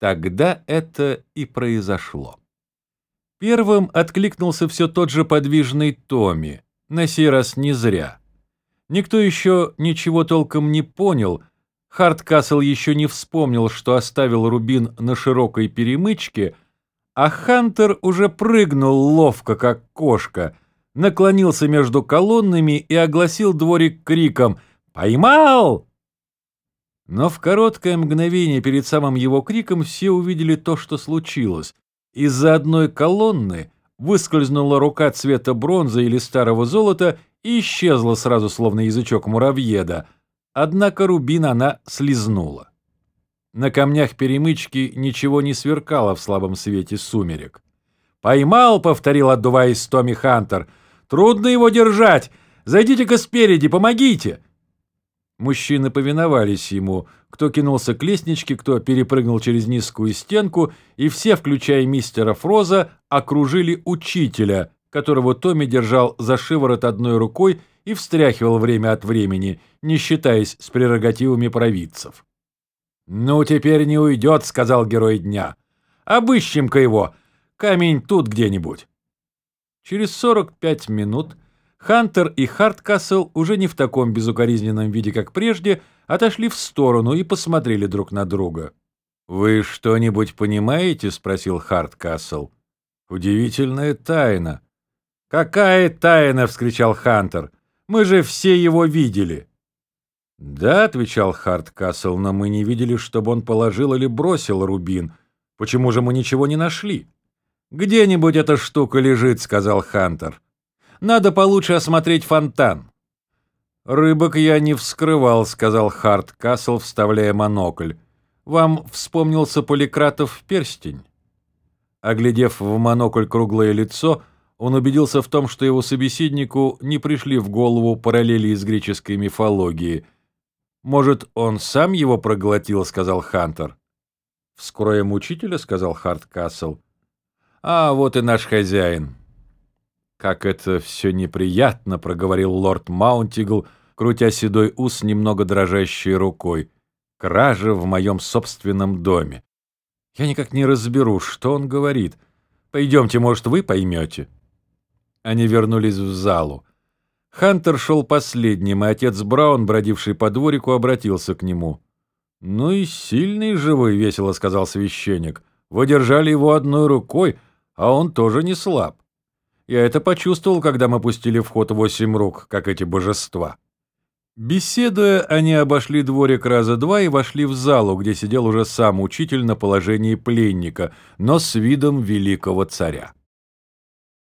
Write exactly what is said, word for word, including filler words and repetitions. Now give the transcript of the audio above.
Тогда это и произошло. Первым откликнулся все тот же подвижный Томми, на сей раз не зря. Никто еще ничего толком не понял, Хардкасл еще не вспомнил, что оставил рубин на широкой перемычке, а Хантер уже прыгнул ловко, как кошка, наклонился между колоннами и огласил дворик криком «Поймал!». Но в короткое мгновение перед самым его криком все увидели то, что случилось. Из-за одной колонны выскользнула рука цвета бронзы или старого золота и исчезла сразу, словно язычок муравьеда, однако рубин она слизнула. На камнях перемычки ничего не сверкало в слабом свете сумерек. «Поймал!» — повторил, отдуваясь Томми Хантер. «Трудно его держать! Зайдите-ка спереди, помогите!» Мужчины повиновались ему, кто кинулся к лестничке, кто перепрыгнул через низкую стенку, и все, включая мистера Фроза, окружили учителя, которого Томми держал за шиворот одной рукой и встряхивал время от времени, не считаясь с прерогативами провидцев. «Ну, теперь не уйдет», — сказал герой дня. «Обыщем-ка его. Камень тут где-нибудь». Через сорок пять минут Хантер и Хардкасл уже не в таком безукоризненном виде, как прежде, отошли в сторону и посмотрели друг на друга. «Вы что-нибудь понимаете?» — спросил Хардкасл. «Удивительная тайна». «Какая тайна?» — вскричал Хантер. «Мы же все его видели». «Да», — отвечал Хардкасл, — «но мы не видели, чтобы он положил или бросил рубин. Почему же мы ничего не нашли?» «Где-нибудь эта штука лежит», — сказал Хантер. «Надо получше осмотреть фонтан». «Рыбок я не вскрывал», — сказал Хардкасл, вставляя монокль. «Вам вспомнился Поликратов перстень?» Оглядев в монокль круглое лицо, он убедился в том, что его собеседнику не пришли в голову параллели из греческой мифологии. «Может, он сам его проглотил?» — сказал Хантер. «Вскроем учителя?» — сказал Хардкасл. «А вот и наш хозяин». «Как это все неприятно!» — проговорил лорд Маунтигл, крутя седой ус немного дрожащей рукой. «Кража в моем собственном доме. Я никак не разберу, что он говорит. Пойдемте, может, вы поймете». Они вернулись в залу. Хантер шел последним, и отец Браун, бродивший по дворику, обратился к нему. «Ну и сильный же вы», — весело сказал священник. «Вы держали его одной рукой, а он тоже не слаб. Я это почувствовал, когда мы пустили в ход восемь рук, как эти божества». Беседуя, они обошли дворик раза два и вошли в залу, где сидел уже сам учитель на положении пленника, но с видом великого царя.